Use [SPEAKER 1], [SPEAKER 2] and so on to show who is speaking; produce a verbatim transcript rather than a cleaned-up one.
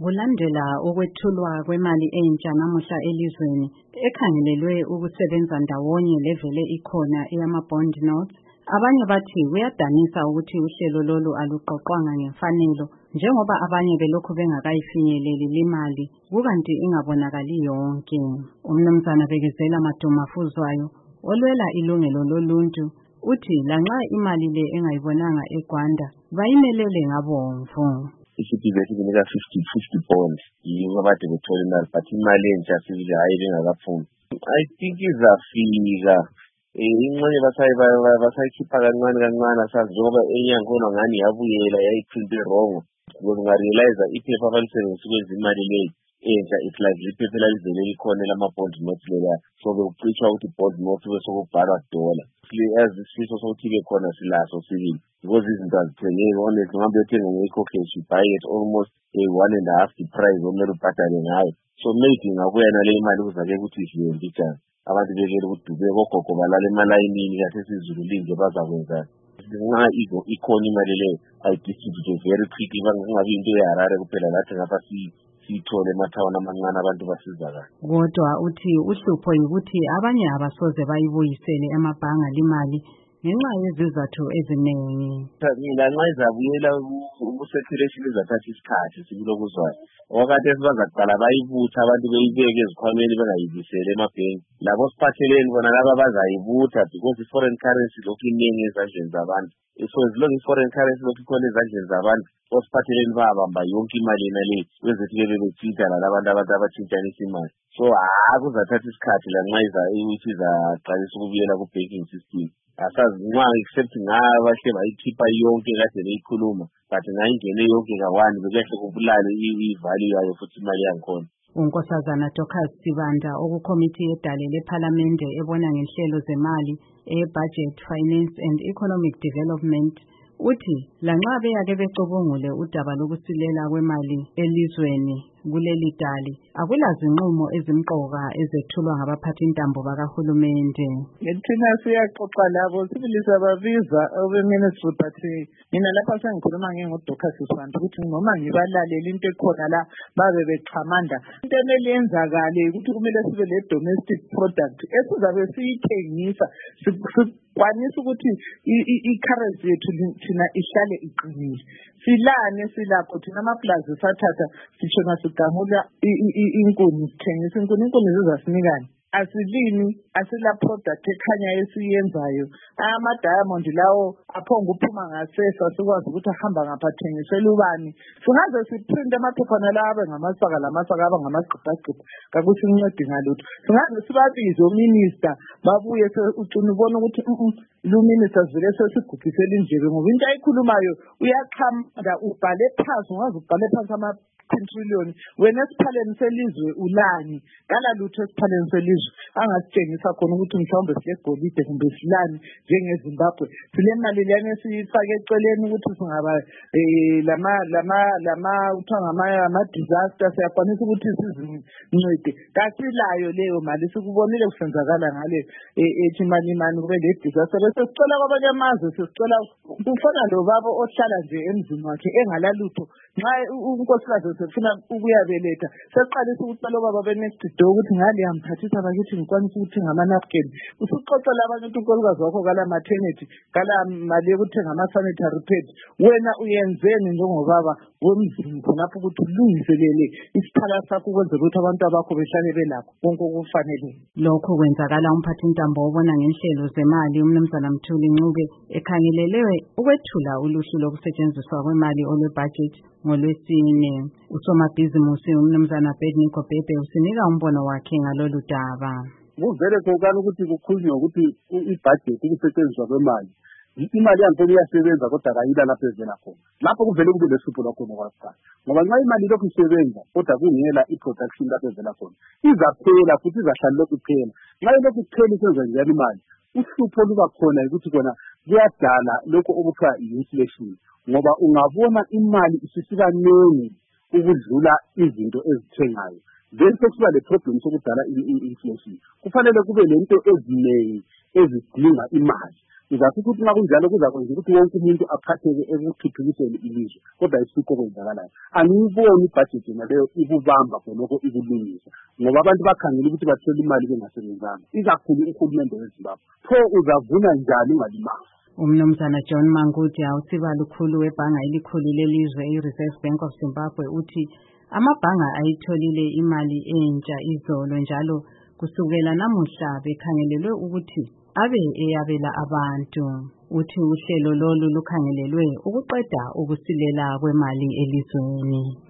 [SPEAKER 1] Kulandela ukwethulwa kwemali entsha namuhla elizweni ekhangelelwe ukusebenza ndawonye levele ikhona eyama-bond notes, abanye bathi kuyadanisa ukuthi uhlelo lolu aluqoqwanga ngemfanelo njengoba abanye belokhu bengakayifinyeleli limali kukanti ingabonakali yonke. Umnumzana Bekezela Madumafuzwayo olwela ilungelo loluntu uthi lanxa imali le engayibonanga eGwanda bayimelele ngabomvu.
[SPEAKER 2] Isiphi besinika fifty fifty bonds yiwo abade bethola imali but imali entsha sivile hayi bengakaphumi. I think izafika inxenye basayikhipha kancane kancane asazi njengoba enyankona ngani yabuyela yayiphinde wrong because ungarealize iphepha abalisebenzisa ukwenza imali leyi entsha it's like iphepha elalizele likhona lama-bond notes leya so bekucitsha ukuthi bond notes bese kubhalwa dola as isifiso sokuthi ibe khona silaso sibili because izinto azithengeki honestly ngabe uyothenga ngeyikhokheshi buy it almost a one and a half the price omele ubhadale ngayo so maybe ngabuya nale imali kuzake ukuthi idliwe mbijana abantu bekele ukudube kogogo balala emalayinini kahle sizulu linje bazakwenza nxa ikhona imali leyo ayidistribute very quickly bangabi into yeharare kuphela lathi ngapha siyithole emathawuni amancane abantu basizakala.
[SPEAKER 1] Kodwa uthi uhlupho yikuthi abanye abasoze bayibuyisele emabhanga limali ngenxa yezizathu eziningi.
[SPEAKER 2] Mina nxa izabuyela ubu-circulation izathatha isikhathi sikulokuzwayo. Wakade sibazakuqala bayibutha abantu beyibeke ezikhwameni bengayibisele emabhenki. Labo siphatheleni bona laba bazayibutha because i-foreign currency lokhu iningi ezandleni zabantu. So as long as foreign currency lokhu ikhona ezandleni zabantu osiphatheleni babamba yonke imali nale kwezethu ke bebethinta labantu abantu abathintanisa imali. So akuzathatha isikhathi lanxa iza izaqalisa ukubuyela ku-banking system. Asazi nxa except ngaba hle bayikhipha yonke kade beyikhuluma but ngayingene yonke kawani bekuhle kubulale i-value yayo futhi imali yangikhona.
[SPEAKER 1] uNkosazana Dorcas Sibanda okukomiti yedale lePhalamende ebona ngenhlelo zemali e-Budget, Finance and Economic Development uthi lanxa beyake becubungule udaba lokusilela kwemali elizweni kuleli dali akulazinqumo ezimqoka ezethulwa ngabaphathi intambo bakahulumende.
[SPEAKER 3] Thina siyaxoxa labo sibilisa babiza obe-ministry but mina lapha sengikhuluma ngingu-Dorcas Sibanda ukuthi noma ngibalalela into ekhona la babe bexhamanda into emele yenzakale ukuthi kumele sibe le-domestic product esizabe siyithengisa sikwanisa ukuthi i-currency yethu thina ihlale iqinile. Silane silakho thina amaplazi sathatha sishona sigamula inkuni sithengisa inkuni inkuni zizasinikani asilini asila product ekhanya esiyenzayo ama-diamond lawo aphonga uphuma ngasesa sikwazi ukuthi ahamba ngapha thengisela ubani singaze siprint amaphephana lawo abe ngamasaka lamasaka aba ngamagqibhagqibha kakusincedi ngalutho singaze sibabize ominister babuye ucina ubona ukuthi lo minister vele sesigubhisela indlebe ngoba into ayikhulumayo uyaqhamda ubhale phansi ungaze ubhale phansi ama trillion wena esiphaleni selizwe ulani kala lutho esiphaleni selizwe angasitshengisa khona ukuthi mhlawumbe silegolide kumbe silani njengeZimbabwe sile mali lana esifake eceleni ukuthi singaba lama lama lama uthanga ama disaster siyakwanisa ukuthi sizincede kasilayo leyo mali sikubonile kusenzakala ngale ethi imali imani kube le disaster bese sicela kwabanye amazwe sicela ufana lo baba ohlala nje emzini wakhe engalalutho nxa unkosikazi sefuna ukuyabeletha seqalisa ukucela baba be-next door ukuthi ngale yamphathisa bakithi ngikwanisa ukuthi ngama-napkin usuxoxela abantu ukuthi unkosikazi wakho kala maternity kala mali yokuthenga ama-sanitary pads wena uyenzeni njengobaba wemzini khonapho ukuthi ulungiselele isiphala sakho ukwenzela ukuthi abantu abakho behlale belakho konke okufanele.
[SPEAKER 1] Lokho kwenzakala umphathi intambo obona ngenhlelo zemali uMnumzana Mthuli Ncube ekhangelelewe ukwethula uluhlu lokusetshenziswa kwemali olwe-budget ngolwesine. Usomabhizimusi uMnumzana Bedniko Bhebhe usinika umbono wakhe ngalolu daba.
[SPEAKER 4] Kuvele kokani ukuthi kukhulunywa ukuthi i-budget ukusetshenziswa kwemali imali yampela iyasebenza kodwa kayila lapho evela khona lapho kuvele kube lesipho lakhona kwakuqala ngoba nxa imali lokhu isebenza kodwa kungela i-production lapho evela khona izaphela futhi izahlala lokhu iphela nxa lokhu iphela isenza njalo imali uhlupho luba khona ukuthi kona kuyadala lokho okuthiwa i-inflation ngoba ungabona imali isisiba nini ukudlula izinto ezithengayo then sekuba le problem sokudala i-inflation kufanele kube lento ezinengi ezidinga imali Ngizasho ukuthi uma kunjalo kuzakwenza ukuthi wonke umuntu aphatheke ekuthuthukiseni ilizwe, kodwa isikho okwenzakalayo. Angiyiboni ibhajethi naleyo ikubamba khonokho ikulungisa, ngoba abantu bakhangela ukuthi bathole imali bengasebenzanga, ikakhulu uhulumende weZimbabwe. Pho uzavuna njani ungalimali?
[SPEAKER 1] Umnumzana John Mangudi awusibala ukhulu webhanga elikhulu lelizwe i-Reserve Bank of Zimbabwe uthi amabhanga ayitholile imali entsha izolo njalo kusukela namuhla bekhangelelwe ukuthi abe eyabela abantu. Uthi uhlelo lolu lukhangelelwe ukuqeda ukusilela kwemali elizweni.